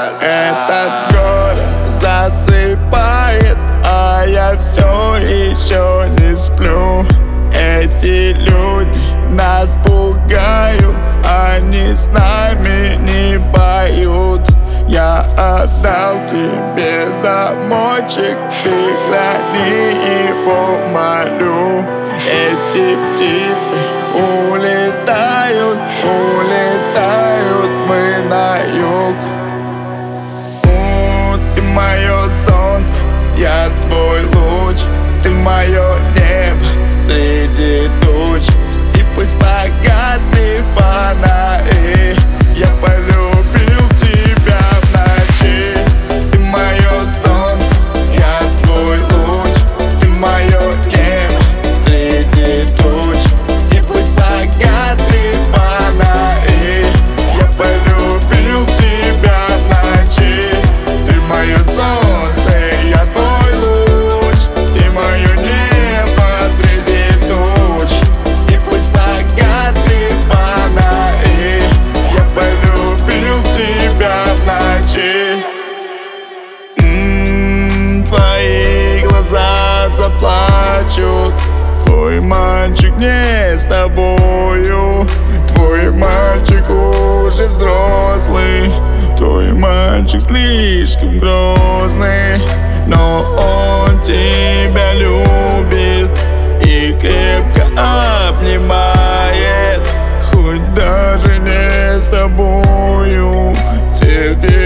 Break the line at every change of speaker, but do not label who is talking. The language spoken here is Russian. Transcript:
Этот город засыпает, а я все еще не сплю. Эти люди нас пугают, они с нами не поют. Я отдал тебе замочек, ты храни его, молю. Эти птицы улетают, улетают мы на юг. Ты мое солнце, я твой луч, ты мое небо среди туч. И пусть погасли фонари, я полюбил тебя в ночи. Ты мое солнце, я твой луч, ты мое небо среди туч. И пусть погасли фонари, я полюбил тебя в ночи. Ты мое солнце, я твой луч, ты мое небо среди туч. И пусть погасли фонари, я полюбил тебя в ночи. Твои глаза заплачут, твой мальчик не с тобою. Твой мальчик уже взрослый, твой мальчик слишком грозный. Но он тебя любит и крепко обнимает, хоть даже не с тобою. Сердце